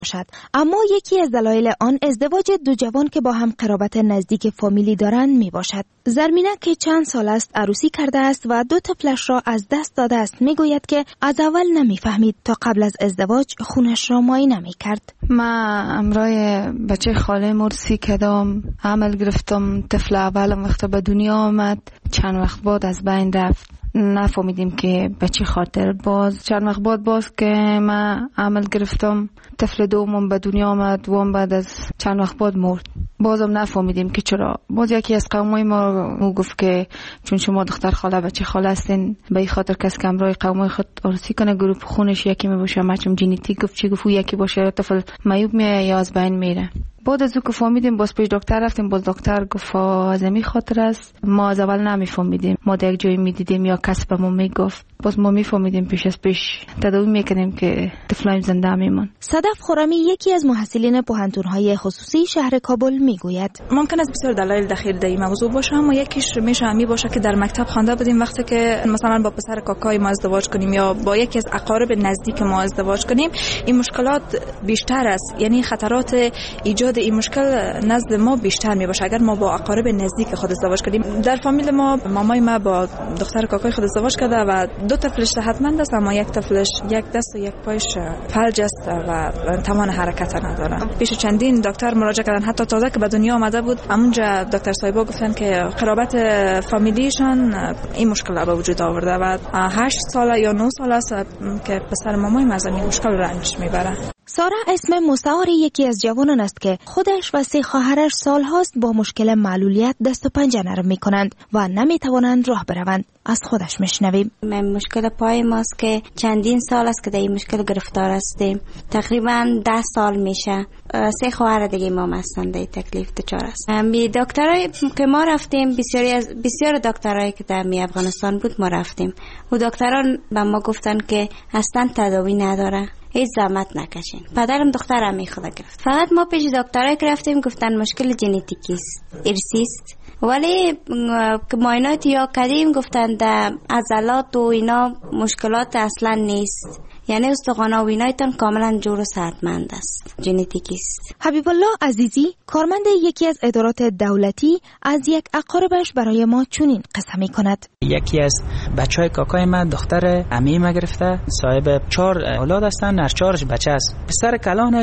باشد. اما یکی از دلایل آن ازدواج دو جوان که با هم قرابت نزدیک فامیلی دارند می باشد. زرمینه که چند سال است عروسی کرده است و 2 طفلش را از دست داده است می گوید که از اول نمی فهمید تا قبل از ازدواج خونش را معاینه می کرد. من امرای بچه خاله مرسی کردم، عمل گرفتم. طفل اولم وقت به دنیا آمد، چند وقت بعد از بین رفت. نفهمیدیم که به چه خاطر. باز چند وقت باز که من عمل گرفتم، طفل دومم به دنیا آمد و بعد از چند وقت بعد مرد. بازم نفهمیدیم که چرا. باز یکی از قومای ما گفت که چون شما دختر خاله بچه خاله هستین، به این خاطر کس که امرای قومای خود عروسی کنه گروپ خونش یکی می باشه، مچم ژنتیک گفت چی گفت یکی باشه، طفل معیوب میاد یا از بین میره. بعد از او که فهمیدیم باز پیش دکتر رفتیم، باز دکتر گفت از این خاطر است. ما از اول نمیفهمیدیم، ما در یک جایی میدیدیم یا کس به ما میگفت، باز ما میفهمیدیم پیش تداوی میکنیم که طفلایم زنده میمون. صدف خرمی یکی از محصلین پوهنتون‌های خصوصی شهر کابل میگوید ممکن است بسیار دلایل دخیل در این موضوع باشه، اما یکیش میشه همی باشه که در مکتب خوانده بودیم وقتی که مثلا با پسر کاکای ما ازدواج کنیم یا با یکی از اقارب نزدیک ما ازدواج کنیم، این مشکلات بیشتر است، یعنی خطرات ایجاد این مشکل نزد ما بیشتر می باشه اگر ما با اقارب نزدیک خود ازدواج کردیم. در فامیل ما مامای ما با دختر کاکای خود ازدواج کرده و 2 طفلش صحتمند است، اما یک طفلش یک دست و یک پایش فلج است و توان حرکت نداره. پیش چندین دکتر مراجعه کردن، حتی تازه که به دنیا آمده بود همونجا دکتر صاحبا گفتن که قرابت فامیلیشان این مشکل به وجود آورده و 8 ساله یا 9 ساله است که پسر مامای ما از این مشکل رنج میبره. سارا اسم مستعار یکی از جوانان است که خودش و 3 خواهرش سالهاست با مشکل معلولیت دست و پنجه نرم می‌کنند و نمی‌توانند راه بروند. از خودش میشنویم. مشکل پای ماست که چندین سال است که در این مشکل گرفتار هستیم. تقریبا 10 سال میشه. 3 خواهر دیگه ما هستند در تکلیف دچار است. دکترای که ما رفتیم، بسیار دکترایی که در افغانستان بود ما رفتیم. و دکتران به ما گفتن که اصلا تداوی نداره. هیچ زحمت نکشین. پدرم دخترم میخواد گرفت. فقط ما پیش دکترای که رفتیم گفتن مشکل ژنتیکی است، ارثی است. ولی که معاینات یا کردیم گفتن در عضلات و اینا مشکلات اصلا نیست. یعنی استخوان و اینایتان کاملا جور و صحتمند است، ژنتیکی است. حبیب الله عزیزی کارمند یکی از ادارات دولتی از یک اقاربش برای ما چنین قصه می‌کند. یکی از بچهای کاکای من دختر عمه ما گرفته، صاحب 4 اولاد هستن، هر 4 بچه است. پسر کلان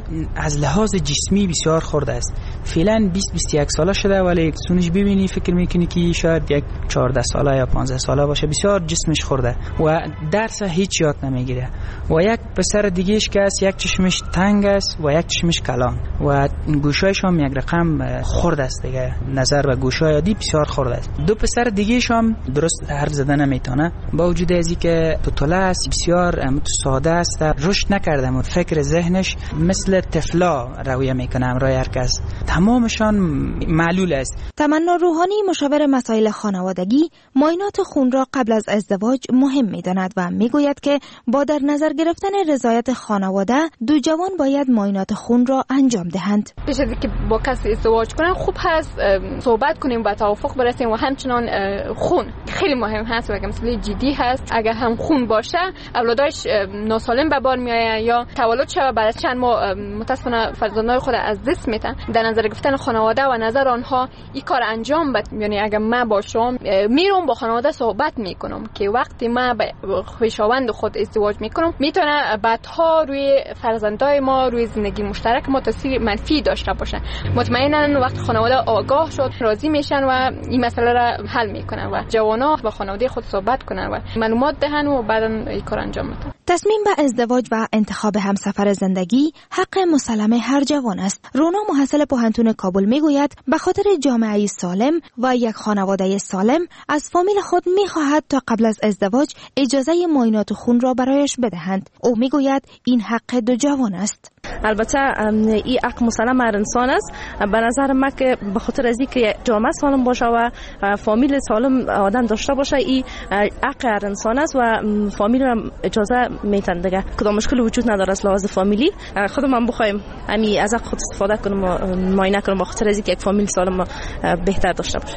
از لحاظ جسمی بسیار خرد است. فعلا 20-21 ساله شده، ولی سونش ببینی فکر میکنی که شاید یک 14 ساله یا 15 ساله باشه. بسیار جسمش خرده و درس هیچ یاد نمیگیره. و یک پسر دیگهش که است، یک چشمش تنگ است و یک چشمش کلان و گوشایش هم یک رقم خرد است دیگه، نظر به گوشای عادی بسیار خرد است. 2 پسر دیگهش هم درست حرف زدن نمیتونه، با وجود ازی که توتله است، بسیار ساده است، رشد نکرده و فکر ذهنش مثل طفلا رویه میکنه همراه هر کس. تمامشان معلول است. تمنا روحانی مشاور مسائل خانوادگی معاینات خون را قبل از ازدواج مهم میداند و میگوید که با در نظر گرفتن رضایت خانواده 2 جوان باید معاینات خون را انجام دهند. پیش از اینکه با کسی ازدواج کنن خوب هست صحبت کنیم و توافق برسیم و همچنان خون خیلی مهم هست و اگه مسئله جدی هست، اگر هم خون باشه اولادش ناسالم به بار میآید یا تولد شوه بعد از چند ماه متاسفانه فرزندان خود از دست میدن. در نظر گرفتن خانواده و نظر آنها این کار انجام بد، یعنی اگر من باشم میرم با خانواده صحبت میکنم که وقتی من با خویشاوند خود ازدواج میکنم میتونه بعدها روی فرزندای ما، روی زندگی مشترک ما تاثیر منفی داشته باشه. مطمئنا وقت خانواده آگاه شد راضی میشن و این مسئله را حل میکنن و جوانا با خانواده خود صحبت کنن و معلومات دهن و بعدا این کار انجام بدن. تصمیم به ازدواج و انتخاب همسفر زندگی حق مسلم هر جوان است. رونا محصل پوهنتون کابل میگوید به خاطر جامعه سالم و یک خانواده سالم از فامیل خود میخواهد تا قبل از ازدواج اجازه معاینات خون را برایش بدهند. او میگوید این حق 2 جوان است. البته این حق مسلم هر انسان است. به نظر من که به خاطر از اینکه جامعه سالم باشه و فامیل سالم آدم داشته باشه، این حق هر انسان است و فامیل را اجازه میتن دیگه. کدام مشکل وجود نداره از لحاظ فامیلی. خودم بخوایم همین از خود استفاده کنم و معاینه کنم به خاطر از اینکه یک فامیل سالم بهتر داشته باشه.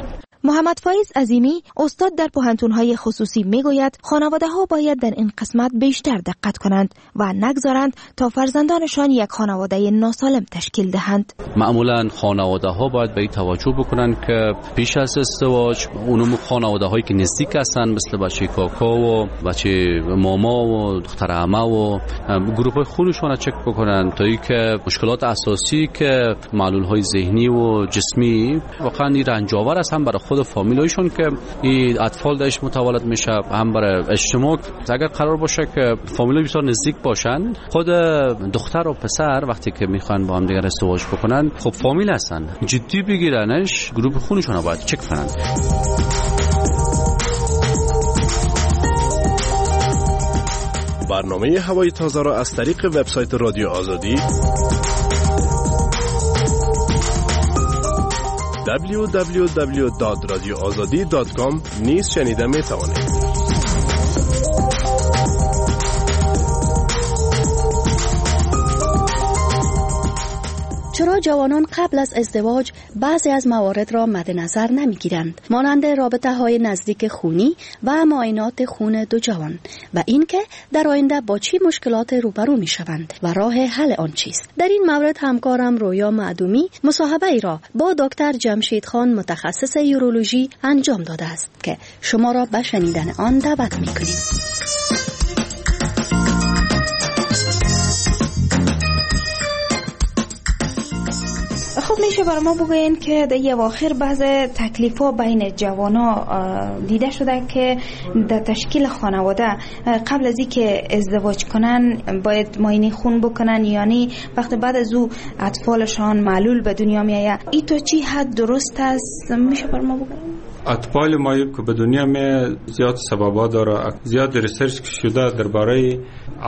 محمد فایز عظیمی استاد در پوهنتون‌های خصوصی میگوید خانواده‌ها باید در این قسمت بیشتر دقت کنند و نگذارند تا فرزندانشان یک خانواده ناسالم تشکیل دهند. معمولاً خانواده‌ها باید به این توجه بکنند که پیش از ازدواج اونم خانواده‌هایی که نزدیک هستند مثل بچه کاکا و بچه ماما و دختر عمه و گروه‌های خونشون را چک بکنند تا اینکه مشکلات اساسی که معلول‌های ذهنی و جسمی واقعاً رنج‌آور است، هم برای خود فامیلایشون که این اطفال درش متولد میشه، هم برای اجتماع. اگر قرار باشه که فامیلای بسیار نزدیک باشن، خود دختر و پسر وقتی که میخوان با هم دیگر ازدواج بکنن خب فامیل هستن، جدی بگیرنش، گروه خونشون رو باید چک کنن. برنامه هوای تازه را از طریق وبسایت رادیو آزادی www.radioazadi.com نیز شنیده می توانید. چرا جوانان قبل از ازدواج بعضی از موارد را مد نظر نمی گیرند، مانند رابطه های نزدیک خونی و معاینات خون دو جوان و اینکه در آینده با چی مشکلات روبرو می شوند و راه حل آن چیست؟ در این مورد همکارم رویا معدومی مصاحبه ای را با دکتر جمشید خان متخصص یورولوژی انجام داده است که شما را به شنیدن آن دعوت می کنیم. خب میشه برای ما بگوین که در اواخر بعض تکلیف‌ها بین جوانا دیده شده که در تشکیل خانواده قبل از اینکه ازدواج کنن باید معاینه خون بکنن، یعنی وقتی بعد از او اطفالشان معلول به دنیا میآید. این تا چی حد درست است؟ میشه برای ما بگوین؟ اطفال معیوب که به دنیا می زیاد سببا داره، زیاد ریسرچ شده درباره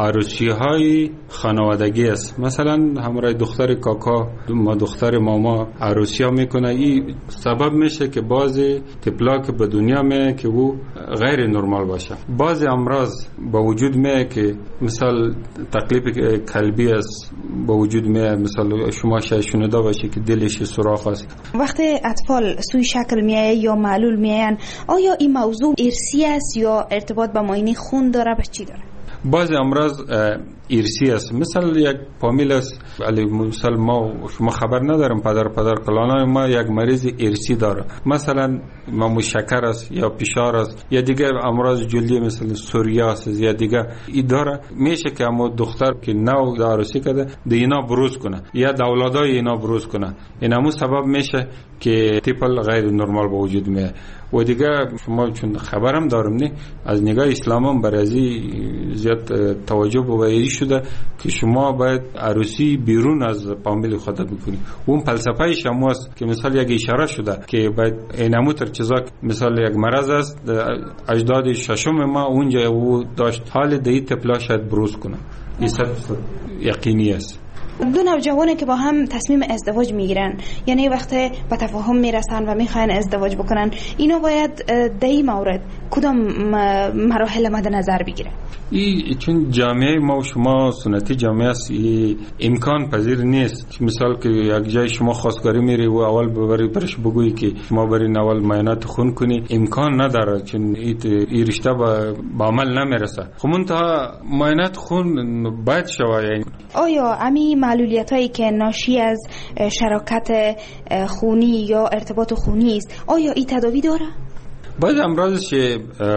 عروسی‌های خانوادگی است. مثلا همراه دختر کاکا ما دختر ماما عروسی‌ها میکنه، این سبب میشه که بعضی طفلا که به دنیا می که او غیر نرمال باشه. بعضی امراض با وجود می که مثال تکلیف قلبی است با وجود می، مثلا شما شنیده باشه که دلش سوراخ است. وقتی اطفال سوی شکل میایه یا معلول میاین، آیا این موضوع ارثی است یا ارتباط با معاینه خون داره؟ به چی داره؟ بعضی امراض ارثی است. مثل یک فامیل است، علی مثلا ما شما خبر ندارم پدر کلانای ما یک مریض ارثی داره، مثلا ما شکر است یا فشار است یا دیگر امراض جلدی مثل سوریاسیس یا دیگر ای داره. میشه که اما دختر که نو عروسی کرده اینا بروز کنه یا اولادای اینا بروز کنه، این همون سبب میشه که طفل غیر نرمال به وجود میاد. و دیگه شما چون خبرم دارم نه از نگاه اسلام هم برای زیاد توجه به شده که شما باید عروسی بیرون از فامیل خود بکنید. اون فلسفه شما است که مثلا یک اشاره شده که باید اینمو تر چیزا مثلا یک مرض است اجداد ششم ما اونجا او داشت، حال دی طفلا شاید بروز کنه. این یقینی است. دو نوجوانی که با هم تصمیم ازدواج میگیرن، یعنی وقتی به تفاهم میرسن و میخواین ازدواج بکنن، اینا باید در این مورد کدام مراحل مد نظر بگیرن؟ این چون جامعه ما و شما سنتی جامعه است، امکان پذیر نیست. مثال که یک جای شما خواستگاری میری و اول ببری برش بگویی که شما برین اول معاینات خون کنی، امکان نداره، چون این رشته با عمل نمیرسه. خب منتها معاینات خون باید شوه. یعنی آیا امی معلولیت هایی که ناشی از شراکت خونی یا ارتباط خونی است، آیا این تداوی داره؟ بعض امراض که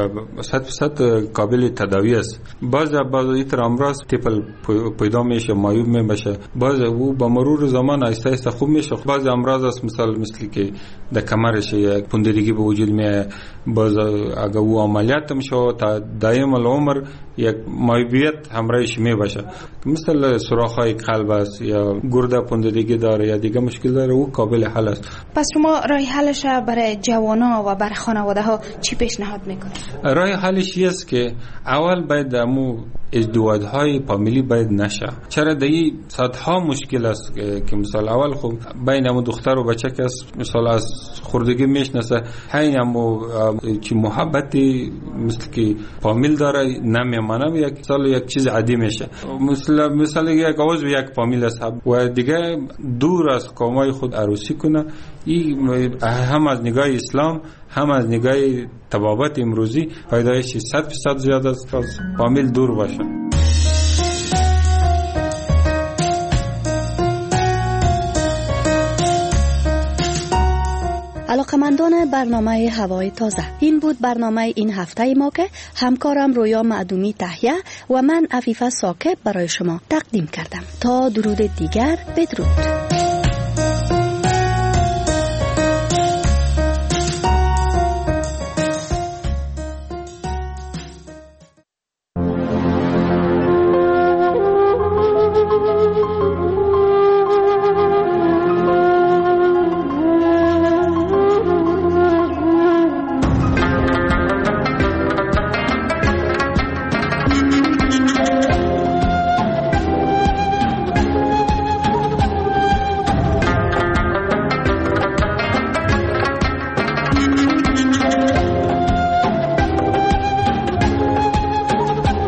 100% قابل تداوی است. بعض این امراض طفل پیدا میشه معیوب میشه، بعض او با مرور زمان آهسته آهسته خوب میشه. بعض امراض است مثل که در کمرش یک پوندگی به وجود میاد، بعض اگر او عملیات میشه تا دائم العمر یک معیوبیت همراهش میباشه، مثل سوراخ‌های قلب است یا گرده پوندگی داره یا دیگه مشکل داره، او قابل حل است. پس شما راه حلش برای جوانا و برای خانواده ها چی پیشنهاد میکنید؟ راه حلش است که اول باید امو ازدواج‌های فامیلی باید نشه. چرا دایی صدها مشکل است که مثلا اول خب بین هم دختر و بچه که مثلا از خردگی میشناسه همین هم که محبتی مثل که فامیل داره نمیمانه یک سال یک چیز عادی میشه. مثلا یک عضو یک فامیل است و دیگه دور از قومای خود عروسی کنه، این هم از نگاه اسلام هم از نگاه طبابت امروزی پیدایش 100% زیاد است از فامیل دور باشه. علاقمندان برنامه هوای تازه، این بود برنامه این هفته ما که همکارم رویا معدومی تهیه و من عفیفه ساکب برای شما تقدیم کردم. تا درود دیگر، بدرود.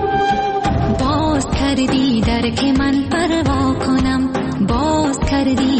کردی در که من پروا کنم، باز کردی